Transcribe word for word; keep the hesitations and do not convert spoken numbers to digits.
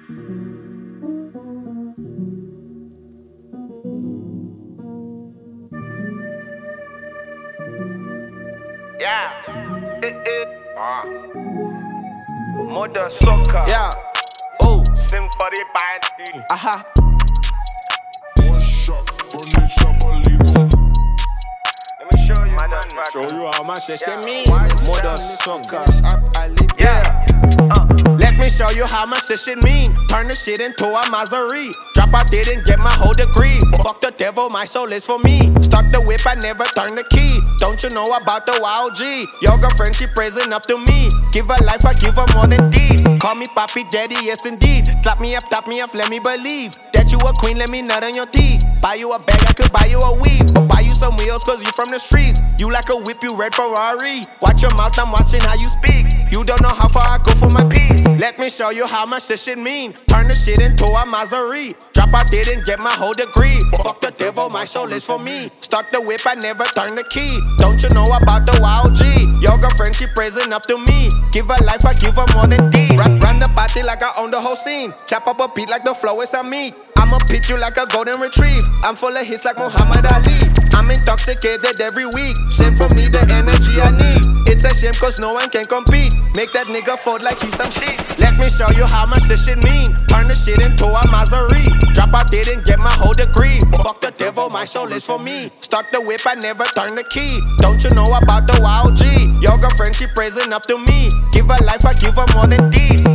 Yeah. Eh, eh. Ah. Mother soccer. Yeah. Oh. Symphony party. Aha. One shot from the shop, I leave em. Let me show you, man. Show you how much she Yeah. mean. Why you Mother sound sucker. I live. Yeah. Uh. Let me show you how much this shit mean. Turn the shit into a Maserati. Drop out there and get my whole degree. Fuck the devil, my soul is for me. Start the whip, I never turn the key. Don't you know about the wild G? Your girlfriend, she praising up to me. Give her life, I give her more than D. Call me papi, daddy, yes indeed. Clap me up, tap me up, let me believe that you a queen, let me nut on your teeth. Buy you a bag, I could buy you a weave. Or buy you some wheels, cause you from the streets. You like a whip, you red Ferrari. Watch your mouth, I'm watching how you speak. You don't know how far I go for my peace. Let me show you how much this shit mean. Turn the shit into a Maserati. Drop out there and get my whole degree. Fuck the devil, my soul is for me. Start the whip, I never turn the key. Don't you know about the wild G? Your girlfriend, she praising up to me. Give her life, I give her more than D. Run, run the party like I own the whole scene. Chop up a beat like the flow is a meat. I'ma pitch you like a golden retrieve. I'm full of hits like Muhammad Ali. I'm intoxicated every week. Shame for me, the energy I need. It's a shame cause no one can compete. Make that nigga fold like he's some shit. Let me show you how much this shit mean. Turn the shit into a Maserati. Drop out there and get my whole degree. Fuck the devil, my soul is for me. Start the whip, I never turn the key. Don't you know about the wild G? Your girlfriend, she praising up to me. Give her life, I give her more than D.